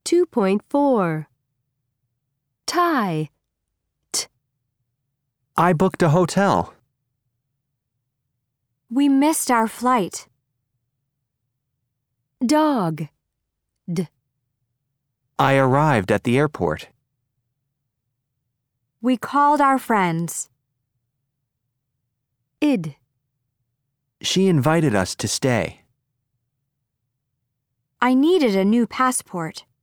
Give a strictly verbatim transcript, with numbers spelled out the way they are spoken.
two point four. Tie. T. I booked a hotel. We missed our flight. Dog. D. I arrived at the airport. We called our friends. Id. She invited us to stay. I needed a new passport.